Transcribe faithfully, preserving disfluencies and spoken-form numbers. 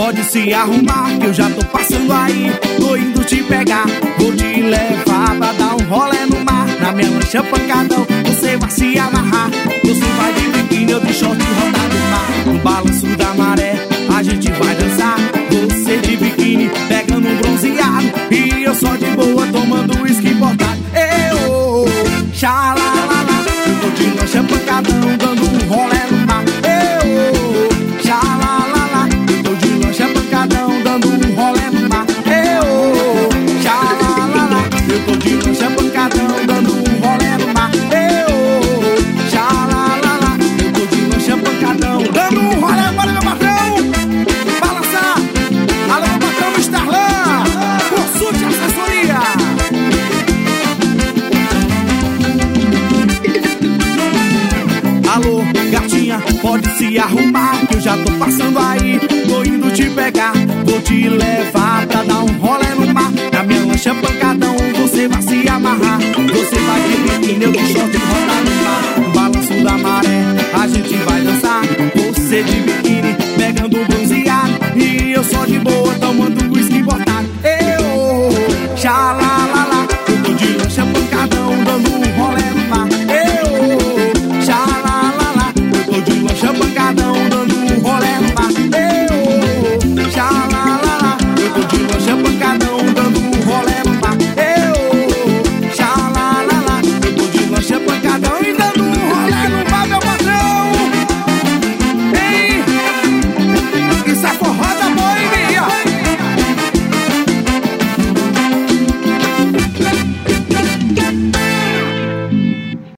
Pode se arrumar que eu já tô passando aí. Tô indo te pegar, vou te levar pra dar um rolê no mar. Na minha lancha pancadão, você vai se amarrar. Você vai de biquíni, eu de short, rodar no mar. No balanço da maré, a gente vai dançar.